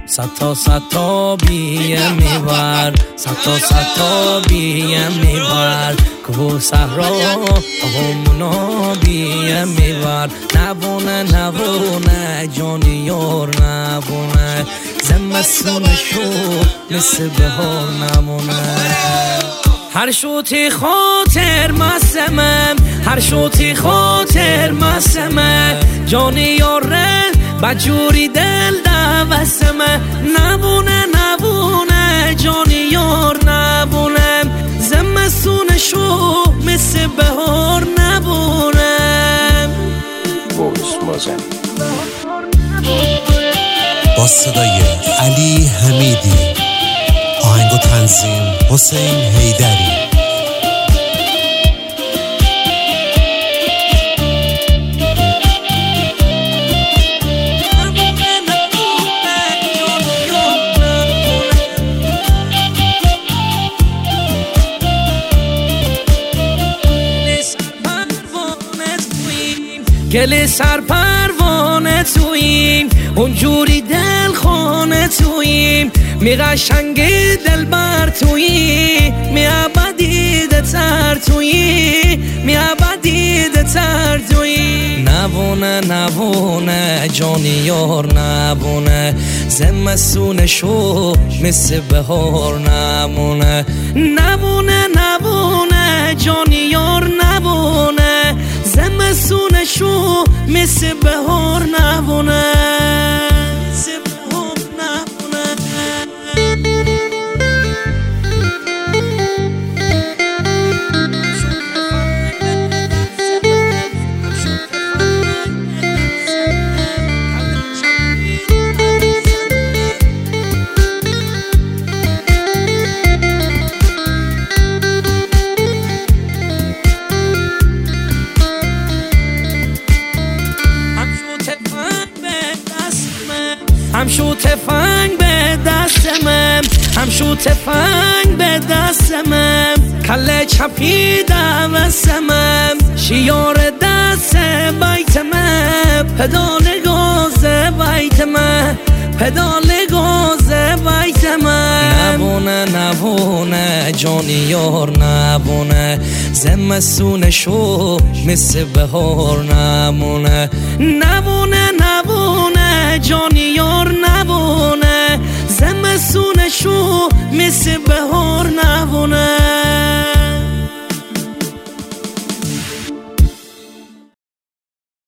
صد تا بیه میبر صد تا بیه میبر که صحرا همونا بیه میبر نبونه جانی یار نبونه زمستونشو مثل بهار نمونه هر شوتی خاطر مسمم هر شوتی خاطر مسمم جانی یاره بجوری دل دوستمه نبونه جانی یار نبونه زمستونشو مثل بهار نبونه با صدای علی حمیدی، آهنگ و تنظیم حسین حیدری. گل سر پروانه توییم اونجوری دل خانه توییم می قشنگی دل بر تویی می ابدیده تر تویی می ابدیده تر تویی نبونه جانی یار نبونه زمستونشو مثل بهار نمونه نبونه جانی یار نبونه زمستونشو مثل بهار نبونه همشو تفنگ به دستمم همشو تفنگ به دستمم کله چپی دوستمم شیار دست بیتمم پدال گاز بیتمم پدال گاز بیتمم نبونه جانی یار نبونه زمستونشو مثل بهار نمونه نبونه جانی یار نبونه زمستونشو مثل بهار